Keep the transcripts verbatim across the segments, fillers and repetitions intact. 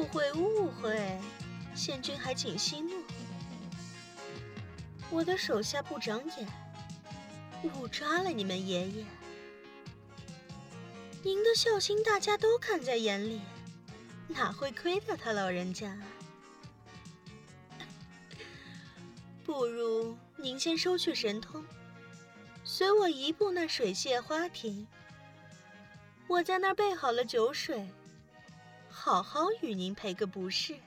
会误会，宪君还请息怒。我的手下不长眼，误抓了你们爷爷。您的孝心大家都看在眼里，哪会亏待他老人家？不如您先收去神通，随我移步那水榭花亭。我在那儿备好了酒水，好好与您赔个不是。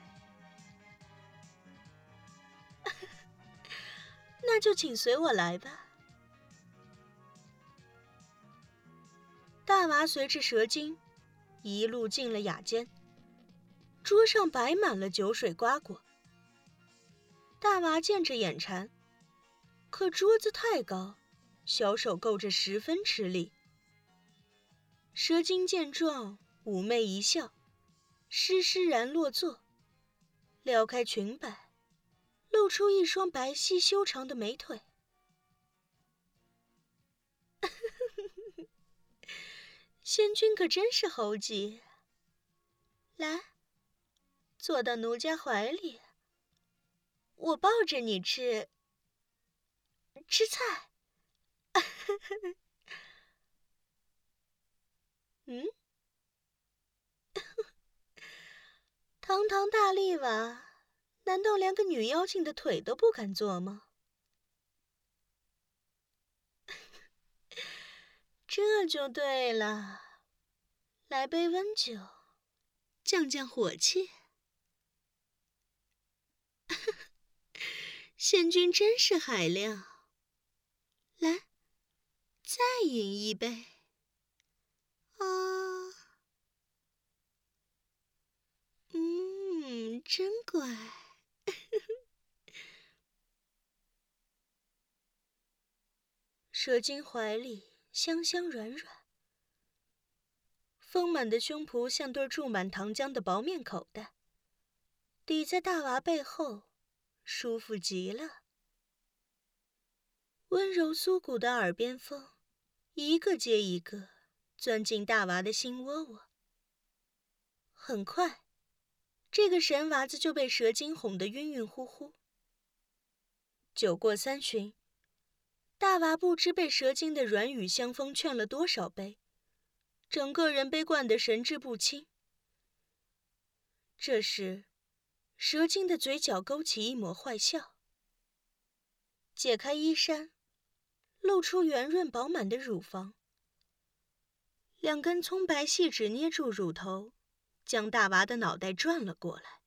那就请随我来吧。大娃随着蛇精一路进了雅间，桌上摆满了酒水瓜果。大娃见着眼馋，可桌子太高，小手够着十分吃力。蛇精见状，妩媚一笑，施施然落座，撩开裙摆，露出一双白皙修长的美腿。仙君可真是猴急，来，坐到奴家怀里，我抱着你吃吃菜。嗯，堂堂大力娃，难道连个女妖精的腿都不敢坐吗？这就对了，来杯温酒，降降火气。仙君真是海量，来，再饮一杯。啊，嗯，真乖。蛇精怀里香香软软，丰满的胸脯像对注满糖浆的薄面口袋，抵在大娃背后，舒服极了。温柔酥骨的耳边风，一个接一个钻进大娃的心窝窝。很快，这个神娃子就被蛇精哄得晕晕乎乎。酒过三巡，大娃不知被蛇精的软语香风劝了多少杯，整个人被灌得神志不清。这时，蛇精的嘴角勾起一抹坏笑，解开衣衫，露出圆润饱满的乳房，两根葱白细指捏住乳头，将大娃的脑袋转了过来。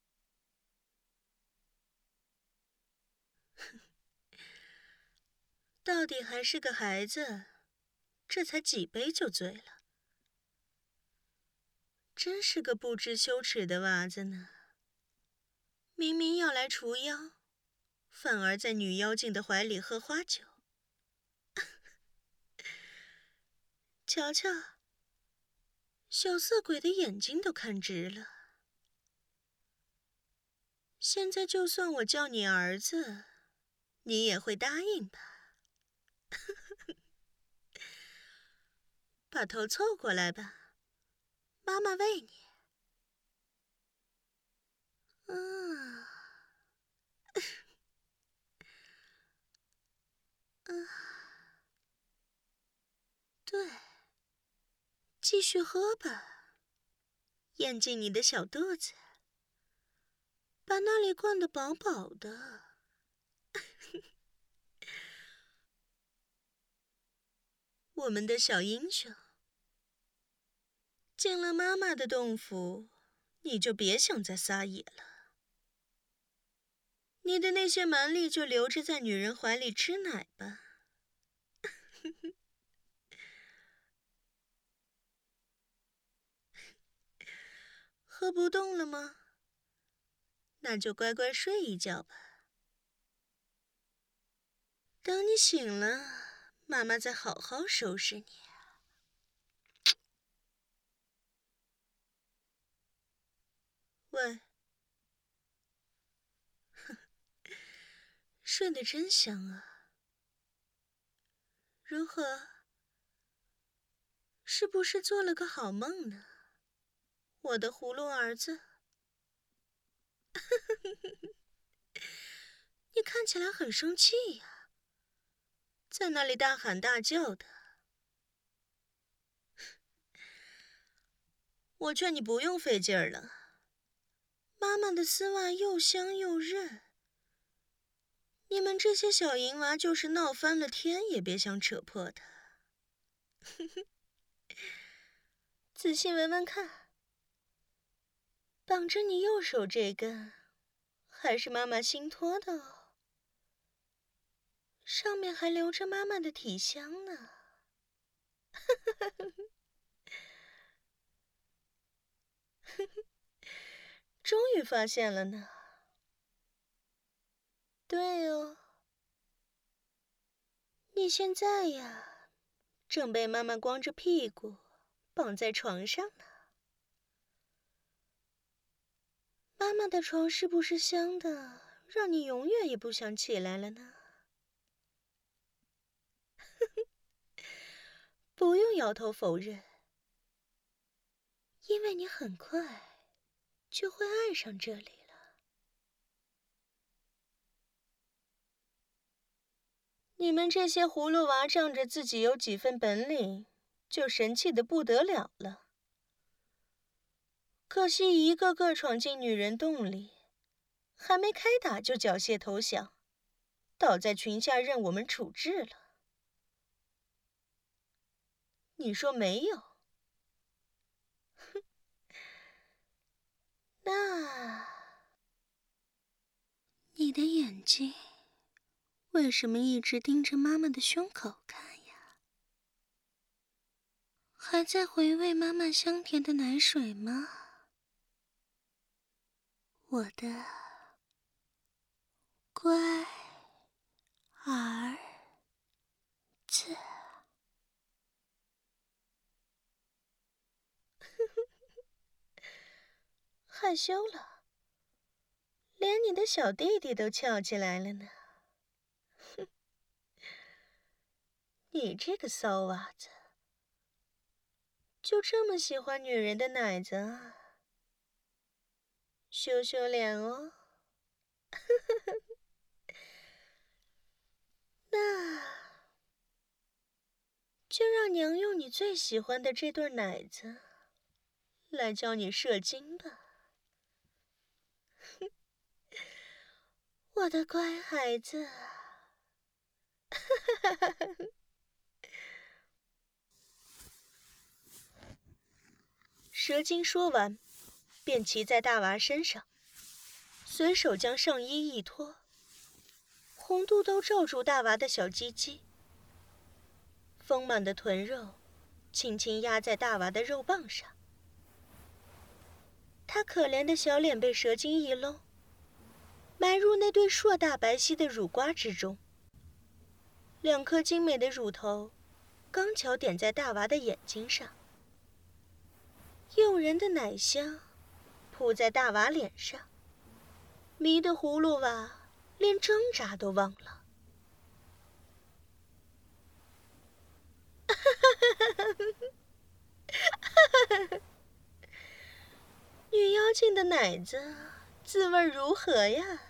到底还是个孩子，这才几杯就醉了。真是个不知羞耻的娃子呢！明明要来除妖，反而在女妖精的怀里喝花酒。瞧瞧，小色鬼的眼睛都看直了。现在就算我叫你儿子，你也会答应吧？把头凑过来吧，妈妈喂你。嗯，嗯，对，继续喝吧，咽进你的小肚子，把那里灌得饱饱的。我们的小英雄，进了妈妈的洞府，你就别想再撒野了。你的那些蛮力就留着在女人怀里吃奶吧。喝不动了吗？那就乖乖睡一觉吧。等你醒了，妈妈再好好收拾你。喂，睡得真香啊。如何？是不是做了个好梦呢？我的葫芦儿子。 你看起来很生气呀，在那里大喊大叫的。我劝你不用费劲儿了，妈妈的丝袜又香又韧。你们这些小淫娃就是闹翻了天也别想扯破它。仔细闻闻看，绑着你右手这根还是妈妈新脱的哦，上面还留着妈妈的体香呢。终于发现了呢。对哦，你现在呀，正被妈妈光着屁股绑在床上呢。妈妈的床是不是香的，让你永远也不想起来了呢？不用摇头否认，因为你很快就会爱上这里了。你们这些葫芦娃仗着自己有几分本领，就神气得不得了了。可惜一个个闯进女人洞里，还没开打就缴械投降，倒在裙下任我们处置了。你说没有？哼，那你的眼睛为什么一直盯着妈妈的胸口看呀？还在回味妈妈香甜的奶水吗？我的乖儿子。害羞了，连你的小弟弟都翘起来了呢。哼，你这个骚娃子，就这么喜欢女人的奶子啊？羞羞脸哦。那就让娘用你最喜欢的这对奶子来教你射精吧。我的乖孩子。蛇精说完，便骑在大娃身上，随手将上衣一脱，红肚兜罩住大娃的小鸡鸡，丰满的臀肉轻轻压在大娃的肉棒上。他可怜的小脸被蛇精一搂，埋入那对硕大白皙的乳瓜之中，两颗精美的乳头刚巧点在大娃的眼睛上，诱人的奶香扑在大娃脸上，迷得葫芦娃连挣扎都忘了。女妖精的奶子滋味如何呀？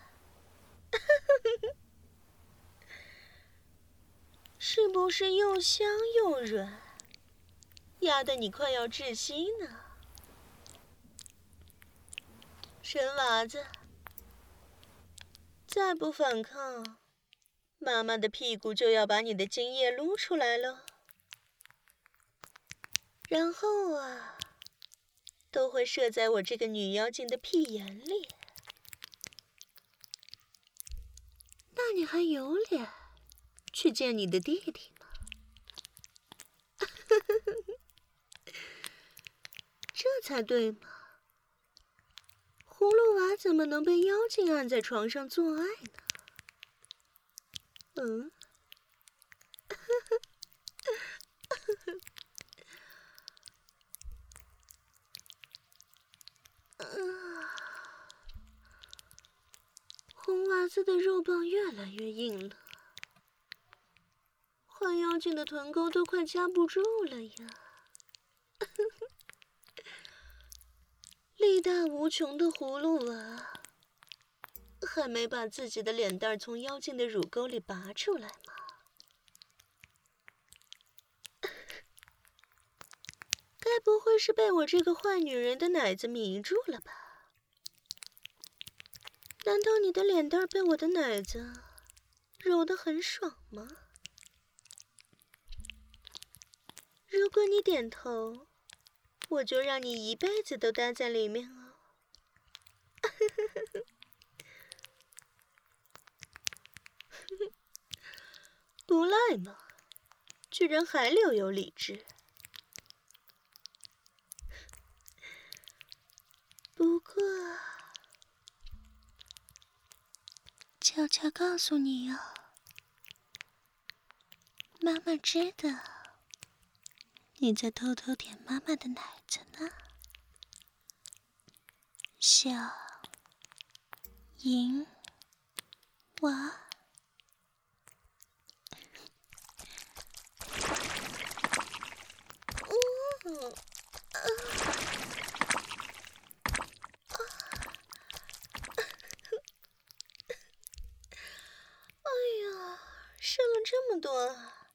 是不是又香又软，压得你快要窒息呢？神娃子，再不反抗，妈妈的屁股就要把你的精液撸出来了。然后啊，都会射在我这个女妖精的屁眼里。那你还有脸去见你的弟弟吗？这才对嘛！葫芦娃怎么能被妖精按在床上做爱呢？嗯？红娃子的肉棒越来越硬了，换妖精的臀沟都快夹不住了呀！力大无穷的葫芦娃还没把自己的脸蛋从妖精的乳沟里拔出来吗？该不会是被我这个坏女人的奶子迷住了吧？难道你的脸蛋被我的奶子揉得很爽吗？如果你点头，我就让你一辈子都待在里面哦。不赖嘛，居然还留有理智。不过，悄悄告诉你哦，妈妈知道你在偷偷舔妈妈的奶子呢，小银娃。嗯啊哎呀，射了这么多啊！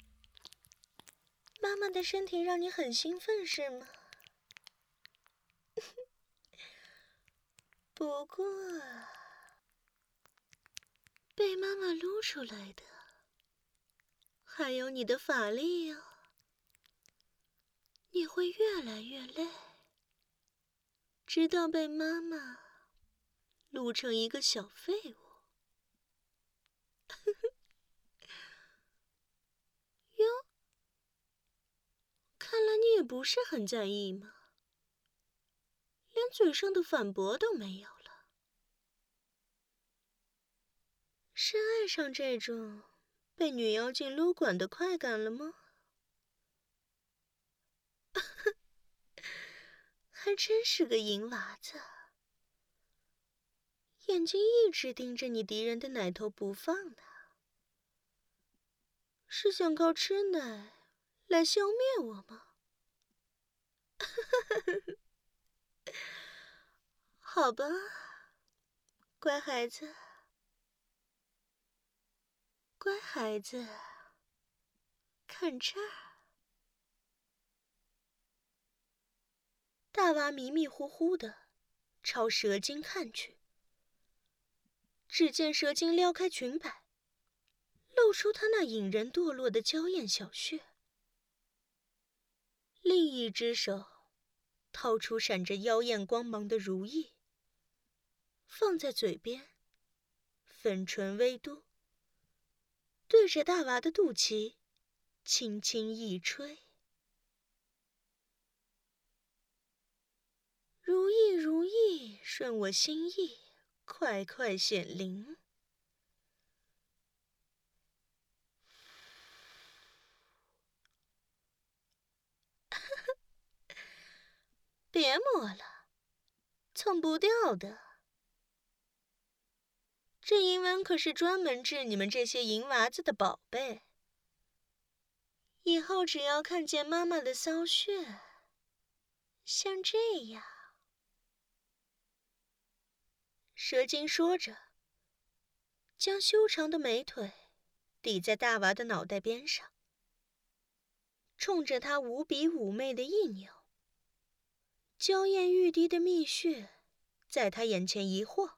妈妈的身体让你很兴奋是吗？不过，被妈妈撸出来的还有你的法力哦，你会越来越累，直到被妈妈撸成一个小废物。哟，看来你也不是很在意嘛，连嘴上的反驳都没有了。是爱上这种被女妖精撸管的快感了吗？还真是个淫娃子，眼睛一直盯着你敌人的奶头不放呢。是想靠吃奶来消灭我吗？好吧，乖孩子，乖孩子，看这儿。大娃迷迷糊糊的朝蛇精看去，只见蛇精撩开裙摆，露出她那引人堕落的娇艳小穴，另一只手掏出闪着妖艳光芒的如意，放在嘴边，粉唇微嘟，对着大娃的肚脐轻轻一吹。如意如意，顺我心意，快快显灵。别摸了，蹭不掉的。这银纹可是专门治你们这些淫娃子的宝贝。以后只要看见妈妈的骚穴，像这样。蛇精说着，将修长的美腿抵在大娃的脑袋边上，冲着他无比妩媚的一扭，娇艳欲滴的蜜穴在他眼前一晃，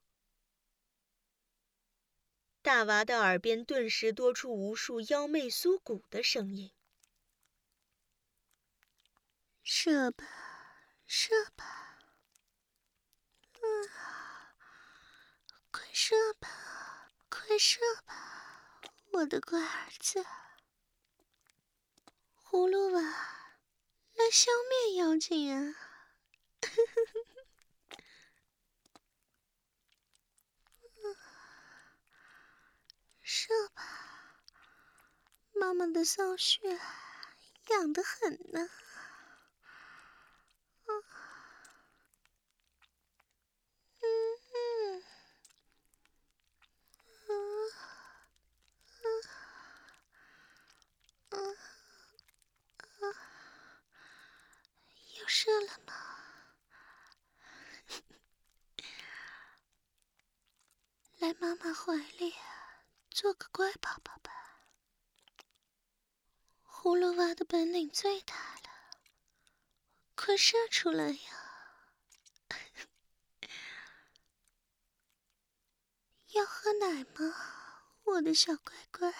大娃的耳边顿时多出无数妖媚酥骨的声音。射吧，射吧，嗯，快射吧，快射吧，我的乖儿子。葫芦娃，来消灭妖精啊！射吧，妈妈的骚穴痒得很呢。嗯嗯嗯嗯嗯嗯，又射了吗？ 来妈妈怀里做个乖宝宝吧。葫芦娃的本领最大了，快射出来呀！要喝奶吗，我的小乖乖？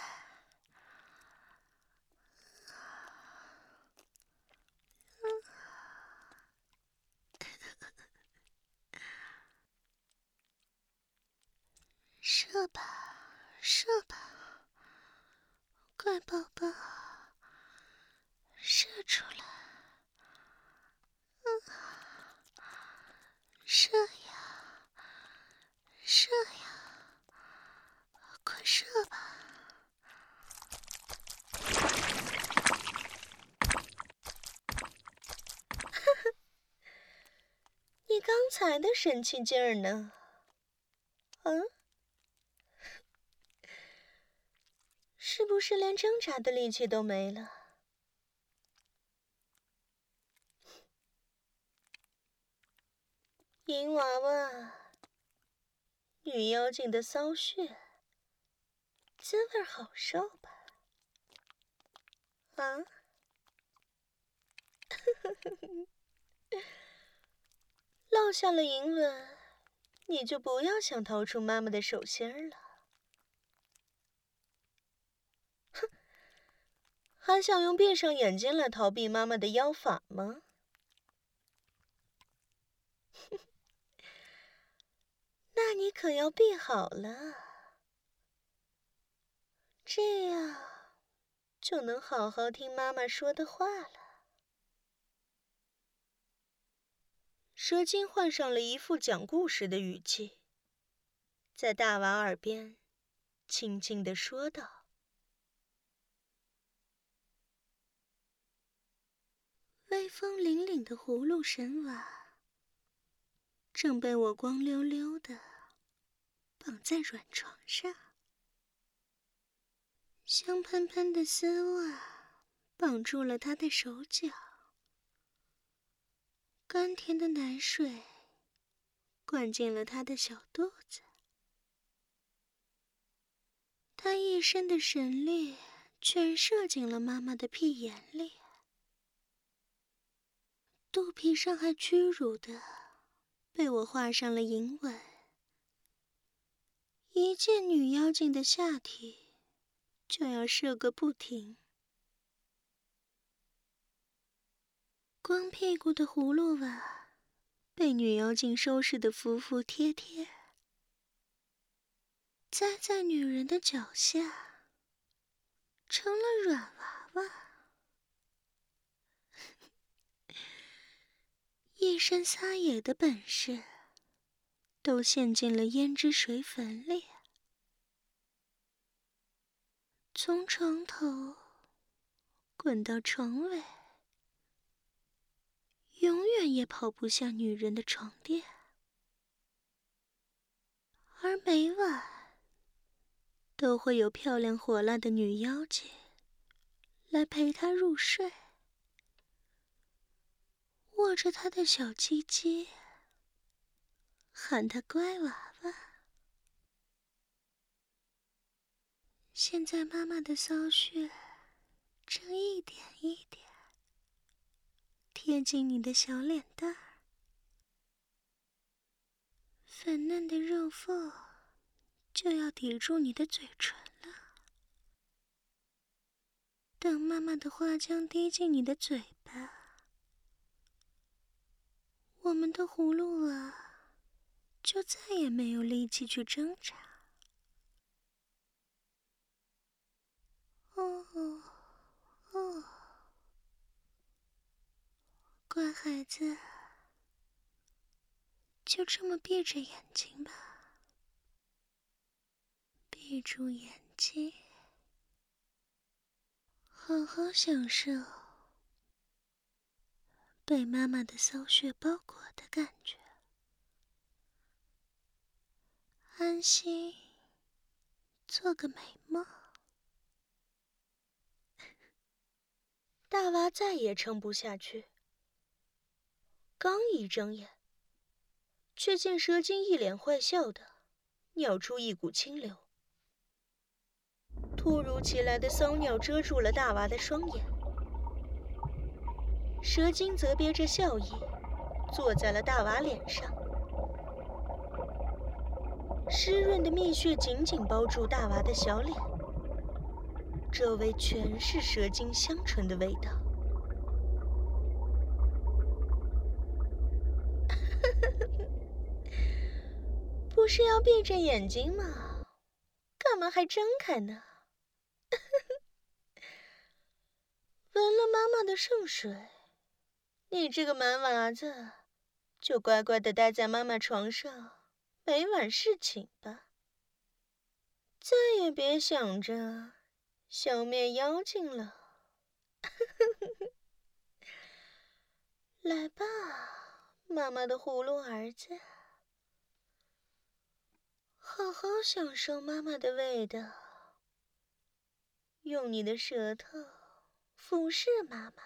射吧，射吧，乖宝宝，射出来！嗯，射呀，射呀，快射吧！ 你刚才的神气劲儿呢？嗯？是不是连挣扎的力气都没了？银娃娃，女妖精的骚穴，滋味好受吧？啊？落下了银吻，你就不要想逃出妈妈的手心了。哼，还想用闭上眼睛来逃避妈妈的妖法吗？那你可要闭好了，这样就能好好听妈妈说的话了。蛇精换上了一副讲故事的语气，在大娃耳边轻轻地说道：“威风凛凛的葫芦神娃，正被我光溜溜的绑在软床上，香喷喷的丝袜绑住了他的手脚，甘甜的奶水灌进了他的小肚子。他一身的神力全射进了妈妈的屁眼里，肚皮上还屈辱的被我画上了银纹。一见女妖精的下体就要射个不停。光屁股的葫芦娃被女妖精收拾得服服帖帖，栽在女人的脚下，成了软娃娃，一身撒野的本事都陷进了胭脂水粉里，从床头滚到床尾，永远也跑不下女人的床垫。而每晚都会有漂亮火辣的女妖精来陪他入睡，握着他的小鸡鸡，喊他乖娃娃。现在妈妈的骚穴正一点一点贴近你的小脸蛋儿，粉嫩的肉缝就要抵住你的嘴唇了。等妈妈的花浆滴进你的嘴巴，我们的葫芦娃就再也没有力气去挣扎。哦哦，乖孩子，就这么闭着眼睛吧，闭住眼睛，好好享受被妈妈的骚穴包裹的感觉，安心做个美梦。大娃再也撑不下去，刚一睁眼，却见蛇精一脸坏笑的尿出一股清流。突如其来的骚尿遮住了大娃的双眼，蛇精则憋着笑意，坐在了大娃脸上。湿润的蜜穴紧紧包住大娃的小脸，周围全是蛇精香醇的味道。不是要闭着眼睛吗？干嘛还睁开呢？闻了妈妈的圣水，你这个蛮娃子，就乖乖地待在妈妈床上，每晚侍寝吧。再也别想着消灭妖精了。来吧，妈妈的葫芦儿子，好好享受妈妈的味道，用你的舌头服侍妈妈。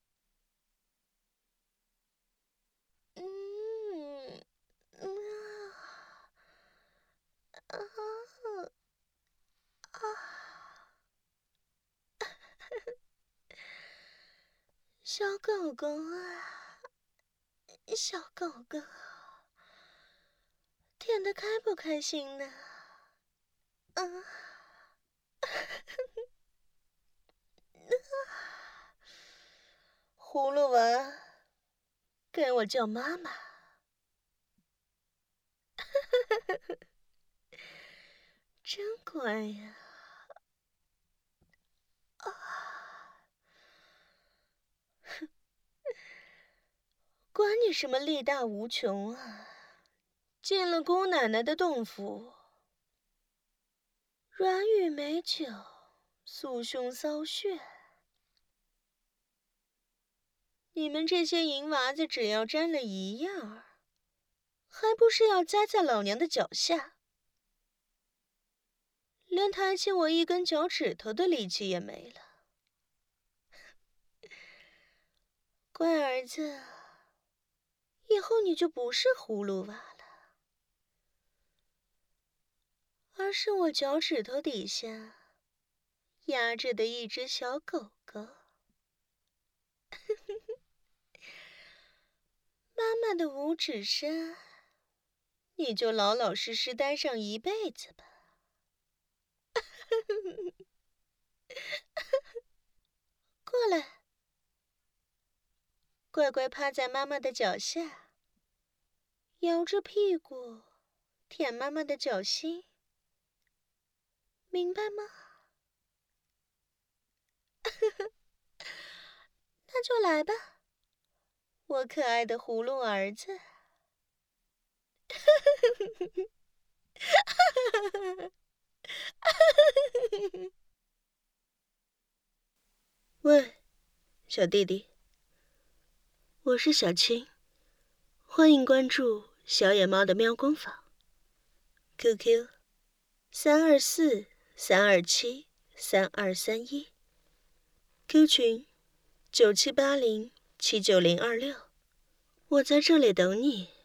嗯嗯啊啊！小狗狗啊，小狗狗，舔得开不开心呢？啊！葫芦娃，给我叫妈妈。真乖呀！啊！哼，管你什么力大无穷啊！进了姑奶奶的洞府，软语美酒，酥胸骚穴。你们这些淫娃子，只要沾了一样儿，还不是要栽在老娘的脚下？连抬起我一根脚趾头的力气也没了。乖儿子，以后你就不是葫芦娃了，而是我脚趾头底下压着的一只小狗狗。妈妈的五指山，你就老老实实待上一辈子吧。过来，乖乖趴在妈妈的脚下，摇着屁股舔妈妈的脚心，明白吗？那就来吧，我可爱的葫芦儿子。喂，小弟弟，我是小青，欢迎关注小野猫的喵工坊 ，Q Q 三二四三二七三二三一 ，Q 群九七八零七九零二六，我在这里等你。